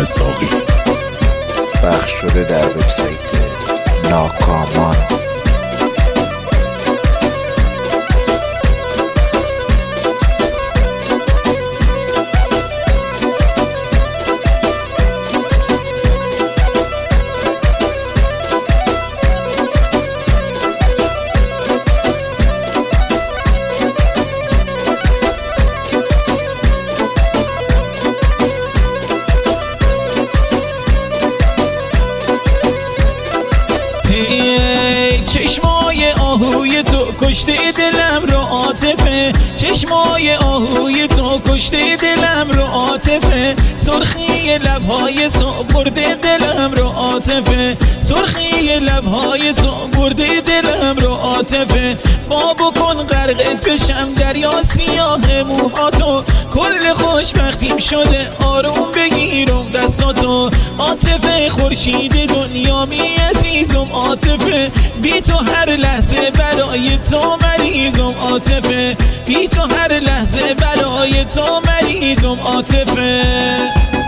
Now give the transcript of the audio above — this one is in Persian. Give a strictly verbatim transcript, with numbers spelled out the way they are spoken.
رزاقی. پخش شده در وبسایت ناکامان. چشمای آهوی تو کشته دلم رو عاطفه، چشمای آهوی تو کشته دلم رو عاطفه، سرخی لبهای تو برده دلم رو عاطفه، سرخی لبهای تو برده دلم رو عاطفه. با بکن غرقت بشم دریا سیاه موهاتو، کل خوشبختیم شده آروم بگیرم دستاتو. عاطفه خورشید دنیامی عزیزم عاطفه، بی تو هر لحظه برای تو مریضم عاطفه، بی تو هر لحظه برای تو مریضم عاطفه.